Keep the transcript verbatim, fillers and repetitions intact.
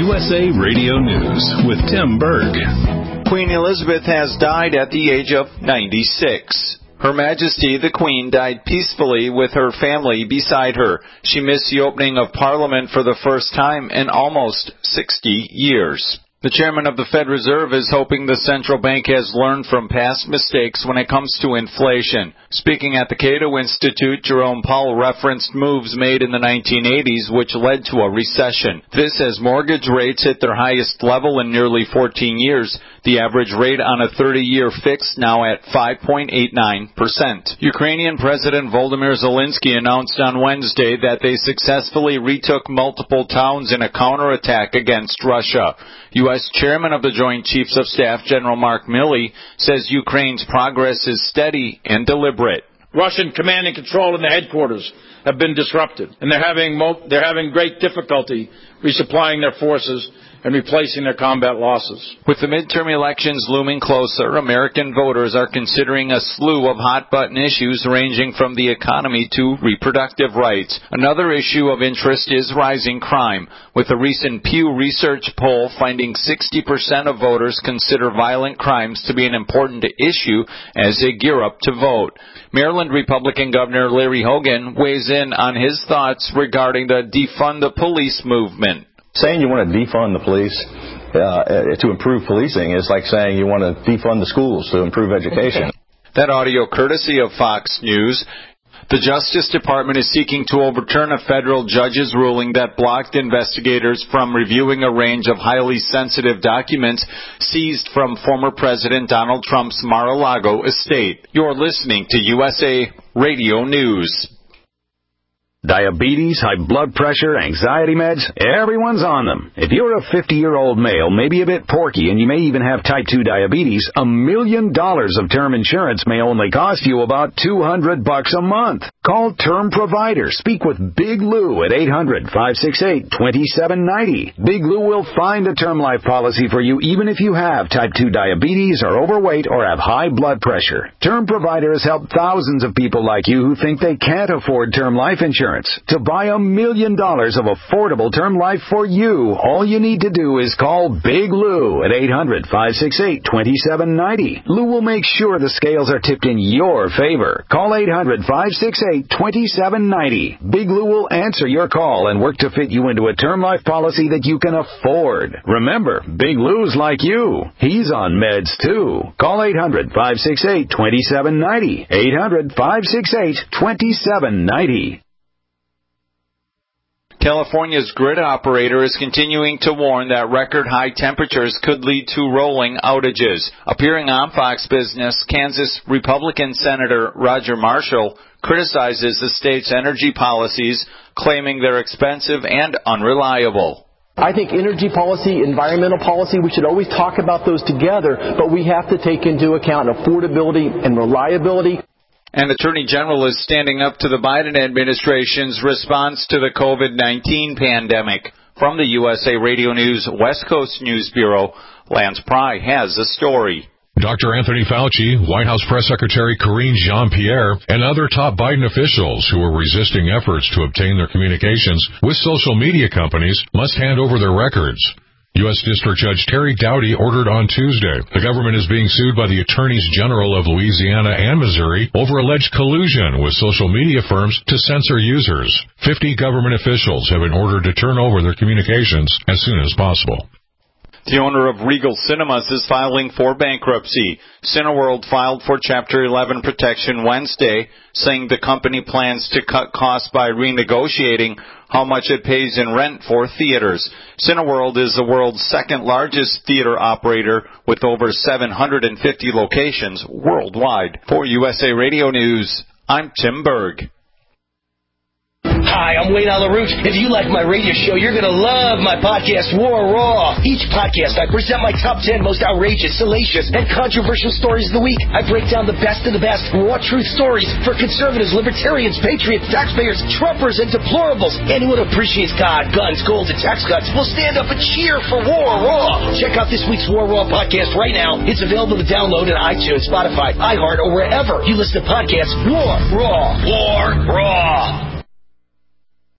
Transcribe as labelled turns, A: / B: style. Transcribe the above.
A: U S A Radio News with Tim Berg.
B: Queen Elizabeth has died at the age of ninety-six. Her Majesty the Queen died peacefully with her family beside her. She missed the opening of Parliament for the first time in almost sixty years. The chairman of the Fed Reserve is hoping the central bank has learned from past mistakes when it comes to inflation. Speaking at the Cato Institute, Jerome Powell referenced moves made in the nineteen eighties which led to a recession. This as mortgage rates hit their highest level in nearly fourteen years. The average rate on a thirty-year fix now at five point eight nine percent. Ukrainian President Volodymyr Zelensky announced on Wednesday that they successfully retook multiple towns in a counterattack against Russia. U S Chairman of the Joint Chiefs of Staff, General Mark Milley, says Ukraine's progress is steady and deliberate.
C: Russian command and control in the headquarters have been disrupted, and they're having mo- they're having great difficulty resupplying their forces and replacing their combat losses.
B: With the midterm elections looming closer, American voters are considering a slew of hot-button issues ranging from the economy to reproductive rights. Another issue of interest is rising crime, with a recent Pew Research poll finding sixty percent of voters consider violent crimes to be an important issue as they gear up to vote. Maryland Republican Governor Larry Hogan weighs in on his thoughts regarding the defund the police movement.
D: Saying you want to defund the police uh, to improve policing is like saying you want to defund the schools to improve education.
B: That audio courtesy of Fox News. The Justice Department is seeking to overturn a federal judge's ruling that blocked investigators from reviewing a range of highly sensitive documents seized from former President Donald Trump's Mar-a-Lago estate. You're listening to U S A Radio News.
E: Diabetes, high blood pressure, anxiety meds, everyone's on them. If you're a fifty-year-old male, maybe a bit porky, and you may even have type two diabetes, a million dollars of term insurance may only cost you about two hundred bucks a month. Call Term Provider. Speak with Big Lou at eight hundred, five six eight, two seven nine zero. Big Lou will find a term life policy for you even if you have type two diabetes, are overweight, or have high blood pressure. Term Provider has helped thousands of people like you who think they can't afford term life insurance. To buy a million dollars of affordable term life for you, all you need to do is call Big Lou at eight hundred, five six eight, two seven nine zero. Lou will make sure the scales are tipped in your favor. Call eight hundred, five six eight, two seven nine zero. Big Lou will answer your call and work to fit you into a term life policy that you can afford. Remember, Big Lou's like you. He's on meds too. Call eight hundred, five six eight, two seven nine zero. eight hundred, five six eight, two seven nine zero.
B: California's grid operator is continuing to warn that record-high temperatures could lead to rolling outages. Appearing on Fox Business, Kansas Republican Senator Roger Marshall criticizes the state's energy policies, claiming they're expensive and unreliable.
F: I think energy policy, environmental policy, we should always talk about those together, but we have to take into account affordability and reliability.
B: An attorney general is standing up to the Biden administration's response to the COVID nineteen pandemic. From the U S A Radio News West Coast News Bureau, Lance Pry has the story.
G: Doctor Anthony Fauci, White House Press Secretary Karine Jean-Pierre, and other top Biden officials who are resisting efforts to obtain their communications with social media companies must hand over their records. U S District Judge Terry Doughty ordered on Tuesday. The government is being sued by the Attorneys General of Louisiana and Missouri over alleged collusion with social media firms to censor users. Fifty government officials have been ordered to turn over their communications as soon as possible.
B: The owner of Regal Cinemas is filing for bankruptcy. Cineworld filed for Chapter eleven protection Wednesday, saying the company plans to cut costs by renegotiating how much it pays in rent for theaters. Cineworld is the world's second largest theater operator with over seven hundred fifty locations worldwide. For U S A Radio News, I'm Tim Berg.
H: Hi, I'm Wayne Alarouche. If you like my radio show, you're going to love my podcast, War Raw. Each podcast, I present my top ten most outrageous, salacious, and controversial stories of the week. I break down the best of the best raw truth stories for conservatives, libertarians, patriots, taxpayers, Trumpers, and deplorables. Anyone who appreciates God, guns, gold, and tax cuts will stand up and cheer for War Raw. Check out this week's War Raw podcast right now. It's available to download on iTunes, Spotify, iHeart, or wherever you listen to podcasts. War Raw. War Raw.